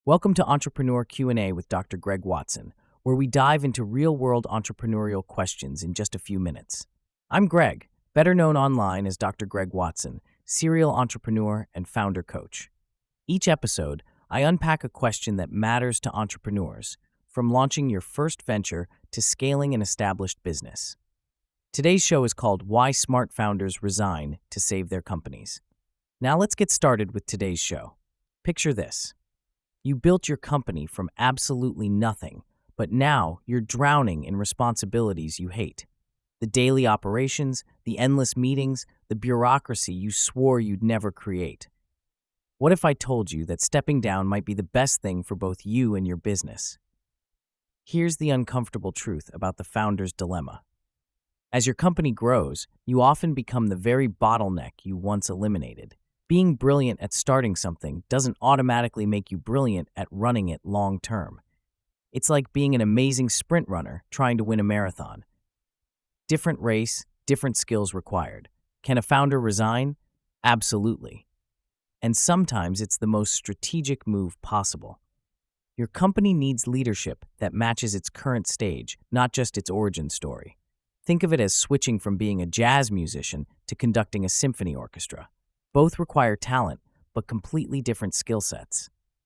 Welcome to Entrepreneur Q&A with Dr. Greg Watson, where we dive into real-world entrepreneurial questions in just a few minutes. I'm Greg, better known online as Dr. Greg Watson, serial entrepreneur and founder coach. Each episode, I unpack a question that matters to entrepreneurs, from launching your first venture to scaling an established business. Today's show is called Why Smart Founders Resign to Save Their Companies. Now let's get started with today's show. Picture this. You built your company from absolutely nothing, but now you're drowning in responsibilities you hate. The daily operations, the endless meetings, the bureaucracy you swore you'd never create. What if I told you that stepping down might be the best thing for both you and your business? Here's the uncomfortable truth about the founder's dilemma. As your company grows, you often become the very bottleneck you once eliminated. Being brilliant at starting something doesn't automatically make you brilliant at running it long term. It's like being an amazing sprint runner trying to win a marathon. Different race, different skills required. Can a founder resign? Absolutely. And sometimes it's the most strategic move possible. Your company needs leadership that matches its current stage, not just its origin story. Think of it as switching from being a jazz musician to conducting a symphony orchestra. Both require talent, but completely different skill sets.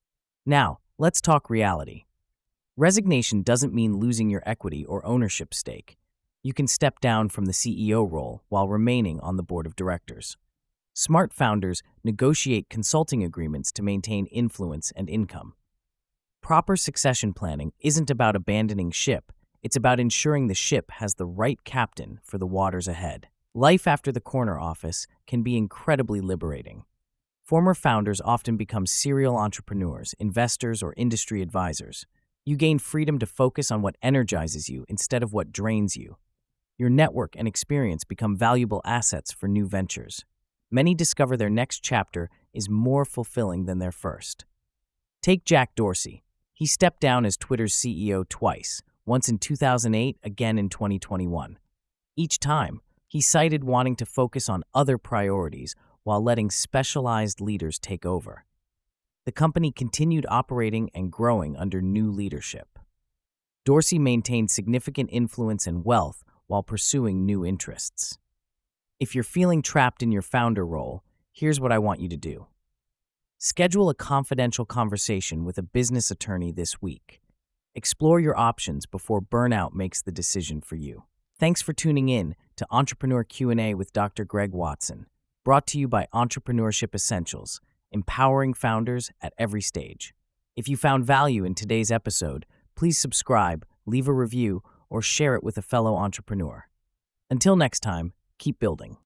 Now, let's talk reality. Resignation doesn't mean losing your equity or ownership stake. You can step down from the CEO role while remaining on the board of directors. Smart founders negotiate consulting agreements to maintain influence and income. Proper succession planning isn't about abandoning ship, it's about ensuring the ship has the right captain for the waters ahead. Life after the corner office can be incredibly liberating. Former founders often become serial entrepreneurs, investors, or industry advisors. You gain freedom to focus on what energizes you instead of what drains you. Your network and experience become valuable assets for new ventures. Many discover their next chapter is more fulfilling than their first. Take Jack Dorsey. He stepped down as Twitter's CEO twice, once in 2008, again in 2021. Each time, he cited wanting to focus on other priorities while letting specialized leaders take over. The company continued operating and growing under new leadership. Dorsey maintained significant influence and wealth while pursuing new interests. If you're feeling trapped in your founder role, here's what I want you to do. Schedule a confidential conversation with a business attorney this week. Explore your options before burnout makes the decision for you. Thanks for tuning in to Entrepreneur Q&A with Dr. Greg Watson, brought to you by Entrepreneurship Essentials, empowering founders at every stage. If you found value in today's episode, please subscribe, leave a review, or share it with a fellow entrepreneur. Until next time, keep building.